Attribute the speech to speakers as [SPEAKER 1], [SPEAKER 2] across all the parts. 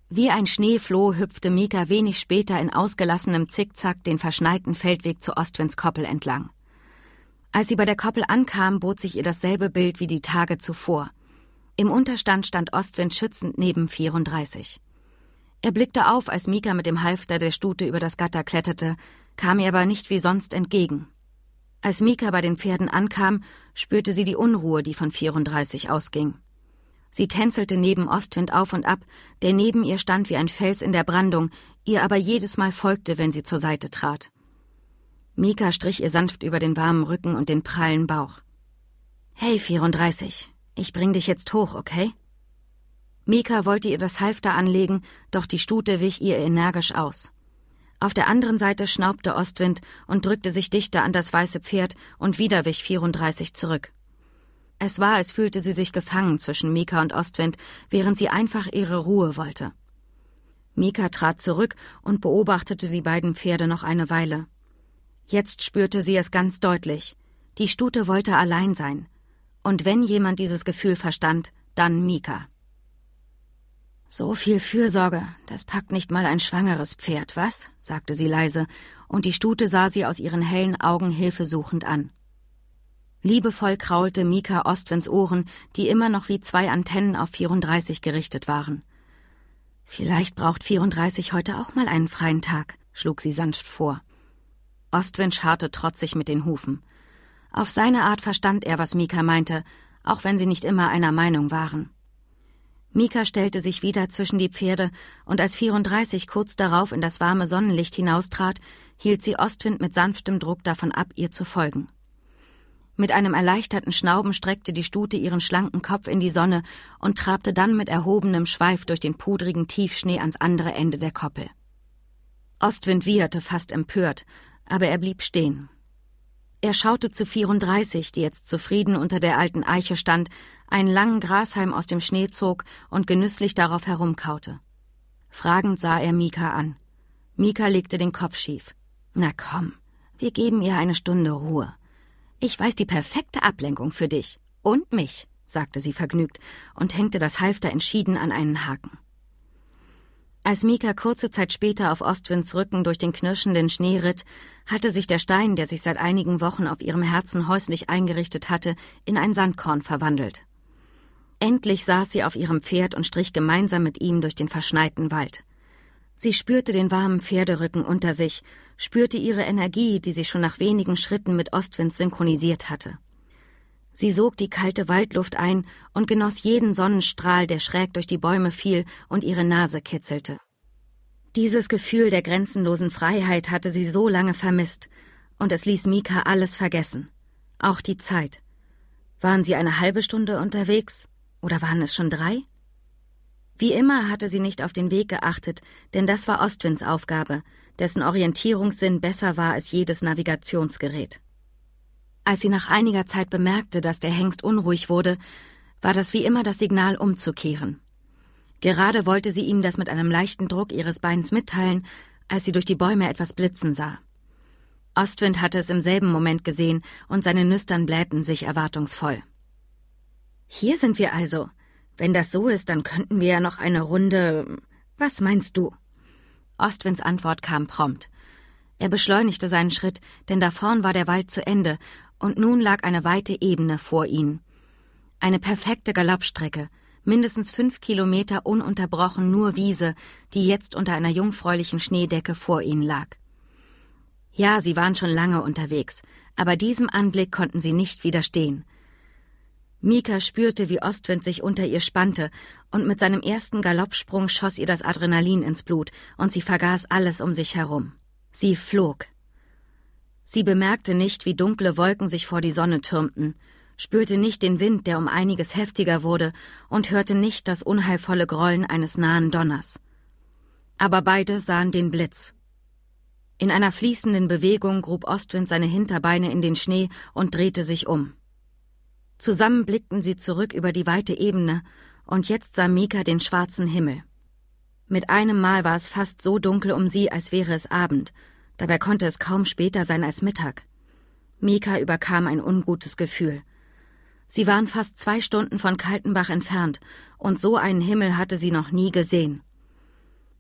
[SPEAKER 1] Wie ein Schneefloh hüpfte Mika wenig später in ausgelassenem Zickzack den verschneiten Feldweg zu Ostwinds Koppel entlang. Als sie bei der Koppel ankam, bot sich ihr dasselbe Bild wie die Tage zuvor. Im Unterstand stand Ostwind schützend neben 34. Er blickte auf, als Mika mit dem Halfter der Stute über das Gatter kletterte, kam ihr aber nicht wie sonst entgegen. Als Mika bei den Pferden ankam, spürte sie die Unruhe, die von 34 ausging. Sie tänzelte neben Ostwind auf und ab, der neben ihr stand wie ein Fels in der Brandung, ihr aber jedes Mal folgte, wenn sie zur Seite trat. Mika strich ihr sanft über den warmen Rücken und den prallen Bauch. »Hey, 34, ich bring dich jetzt hoch, okay?« Mika wollte ihr das Halfter anlegen, doch die Stute wich ihr energisch aus. Auf der anderen Seite schnaubte Ostwind und drückte sich dichter an das weiße Pferd, und wieder wich 34 zurück. Es war, als fühlte sie sich gefangen zwischen Mika und Ostwind, während sie einfach ihre Ruhe wollte. Mika trat zurück und beobachtete die beiden Pferde noch eine Weile. Jetzt spürte sie es ganz deutlich. Die Stute wollte allein sein. Und wenn jemand dieses Gefühl verstand, dann Mika. »So viel Fürsorge, das packt nicht mal ein schwangeres Pferd, was?« sagte sie leise, und die Stute sah sie aus ihren hellen Augen hilfesuchend an. Liebevoll kraulte Mika Ostwinds Ohren, die immer noch wie 2 Antennen auf 34 gerichtet waren. »Vielleicht braucht 34 heute auch mal einen freien Tag«, schlug sie sanft vor. Ostwind scharrte trotzig mit den Hufen. Auf seine Art verstand er, was Mika meinte, auch wenn sie nicht immer einer Meinung waren. Mika stellte sich wieder zwischen die Pferde, und als 34 kurz darauf in das warme Sonnenlicht hinaustrat, hielt sie Ostwind mit sanftem Druck davon ab, ihr zu folgen. Mit einem erleichterten Schnauben streckte die Stute ihren schlanken Kopf in die Sonne und trabte dann mit erhobenem Schweif durch den pudrigen Tiefschnee ans andere Ende der Koppel. Ostwind wieherte fast empört, aber er blieb stehen. Er schaute zu 34, die jetzt zufrieden unter der alten Eiche stand, einen langen Grashalm aus dem Schnee zog und genüsslich darauf herumkaute. Fragend sah er Mika an. Mika legte den Kopf schief. »Na komm, wir geben ihr eine Stunde Ruhe. Ich weiß die perfekte Ablenkung für dich und mich«, sagte sie vergnügt und hängte das Halfter entschieden an einen Haken. Als Mika kurze Zeit später auf Ostwinds Rücken durch den knirschenden Schnee ritt, hatte sich der Stein, der sich seit einigen Wochen auf ihrem Herzen häuslich eingerichtet hatte, in ein Sandkorn verwandelt. Endlich saß sie auf ihrem Pferd und strich gemeinsam mit ihm durch den verschneiten Wald. Sie spürte den warmen Pferderücken unter sich, spürte ihre Energie, die sich schon nach wenigen Schritten mit Ostwind synchronisiert hatte. Sie sog die kalte Waldluft ein und genoss jeden Sonnenstrahl, der schräg durch die Bäume fiel und ihre Nase kitzelte. Dieses Gefühl der grenzenlosen Freiheit hatte sie so lange vermisst, und es ließ Mika alles vergessen, auch die Zeit. Waren sie eine halbe Stunde unterwegs, oder waren es schon 3? Wie immer hatte sie nicht auf den Weg geachtet, denn das war Ostwinds Aufgabe, dessen Orientierungssinn besser war als jedes Navigationsgerät. Als sie nach einiger Zeit bemerkte, dass der Hengst unruhig wurde, war das wie immer das Signal, umzukehren. Gerade wollte sie ihm das mit einem leichten Druck ihres Beins mitteilen, als sie durch die Bäume etwas blitzen sah. Ostwind hatte es im selben Moment gesehen, und seine Nüstern blähten sich erwartungsvoll. »Hier sind wir also. Wenn das so ist, dann könnten wir ja noch eine Runde. Was meinst du?« Ostwinds Antwort kam prompt. Er beschleunigte seinen Schritt, denn da vorn war der Wald zu Ende, und nun lag eine weite Ebene vor ihnen. Eine perfekte Galoppstrecke, mindestens 5 Kilometer ununterbrochen nur Wiese, die jetzt unter einer jungfräulichen Schneedecke vor ihnen lag. Ja, sie waren schon lange unterwegs, aber diesem Anblick konnten sie nicht widerstehen. Mika spürte, wie Ostwind sich unter ihr spannte, und mit seinem ersten Galoppsprung schoss ihr das Adrenalin ins Blut, und sie vergaß alles um sich herum. Sie flog. Sie bemerkte nicht, wie dunkle Wolken sich vor die Sonne türmten, spürte nicht den Wind, der um einiges heftiger wurde, und hörte nicht das unheilvolle Grollen eines nahen Donners. Aber beide sahen den Blitz. In einer fließenden Bewegung grub Ostwind seine Hinterbeine in den Schnee und drehte sich um. Zusammen blickten sie zurück über die weite Ebene, und jetzt sah Mika den schwarzen Himmel. Mit einem Mal war es fast so dunkel um sie, als wäre es Abend. Dabei konnte es kaum später sein als Mittag. Mika überkam ein ungutes Gefühl. Sie waren fast 2 Stunden von Kaltenbach entfernt, und so einen Himmel hatte sie noch nie gesehen.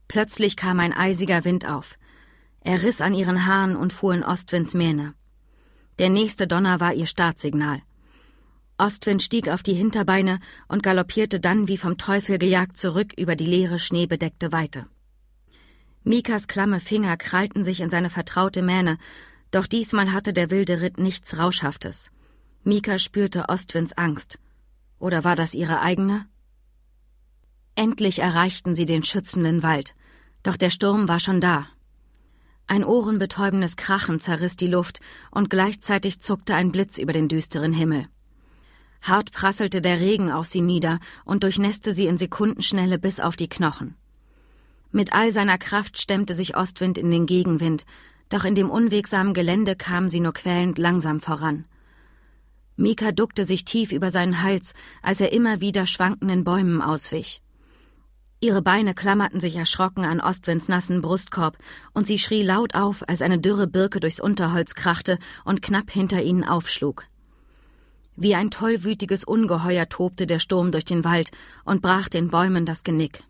[SPEAKER 1] Plötzlich kam ein eisiger Wind auf. Er riss an ihren Haaren und fuhr in Ostwinds Mähne. Der nächste Donner war ihr Startsignal. Ostwind stieg auf die Hinterbeine und galoppierte dann wie vom Teufel gejagt zurück über die leere, schneebedeckte Weite. Mikas klamme Finger krallten sich in seine vertraute Mähne, doch diesmal hatte der wilde Ritt nichts Rauschhaftes. Mika spürte Ostwinds Angst. Oder war das ihre eigene? Endlich erreichten sie den schützenden Wald, doch der Sturm war schon da. Ein ohrenbetäubendes Krachen zerriss die Luft und gleichzeitig zuckte ein Blitz über den düsteren Himmel. Hart prasselte der Regen auf sie nieder und durchnässte sie in Sekundenschnelle bis auf die Knochen. Mit all seiner Kraft stemmte sich Ostwind in den Gegenwind, doch in dem unwegsamen Gelände kam sie nur quälend langsam voran. Mika duckte sich tief über seinen Hals, als er immer wieder schwankenden Bäumen auswich. Ihre Beine klammerten sich erschrocken an Ostwinds nassen Brustkorb, und sie schrie laut auf, als eine dürre Birke durchs Unterholz krachte und knapp hinter ihnen aufschlug. Wie ein tollwütiges Ungeheuer tobte der Sturm durch den Wald und brach den Bäumen das Genick.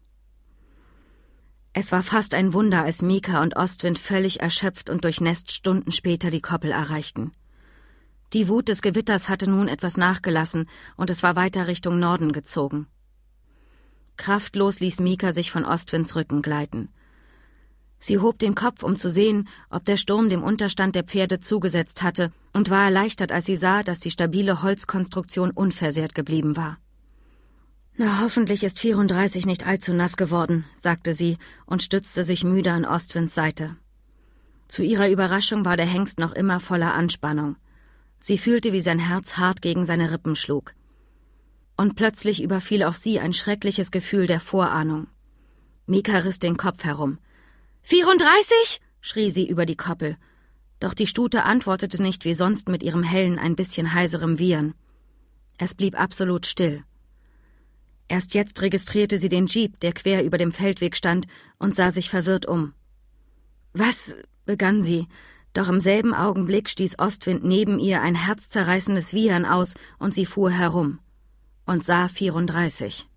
[SPEAKER 1] Es war fast ein Wunder, als Mika und Ostwind völlig erschöpft und durchnässt Stunden später die Koppel erreichten. Die Wut des Gewitters hatte nun etwas nachgelassen und es war weiter Richtung Norden gezogen. Kraftlos ließ Mika sich von Ostwinds Rücken gleiten. Sie hob den Kopf, um zu sehen, ob der Sturm dem Unterstand der Pferde zugesetzt hatte, und war erleichtert, als sie sah, dass die stabile Holzkonstruktion unversehrt geblieben war. »Na, hoffentlich ist 34 nicht allzu nass geworden«, sagte sie und stützte sich müde an Ostwinds Seite. Zu ihrer Überraschung war der Hengst noch immer voller Anspannung. Sie fühlte, wie sein Herz hart gegen seine Rippen schlug. Und plötzlich überfiel auch sie ein schreckliches Gefühl der Vorahnung. Mika riss den Kopf herum. »34?« schrie sie über die Koppel. Doch die Stute antwortete nicht wie sonst mit ihrem hellen, ein bisschen heiserem Wiehern. Es blieb absolut still. Erst jetzt registrierte sie den Jeep, der quer über dem Feldweg stand, und sah sich verwirrt um. »Was?« begann sie, doch im selben Augenblick stieß Ostwind neben ihr ein herzzerreißendes Wiehern aus und sie fuhr herum und sah 34.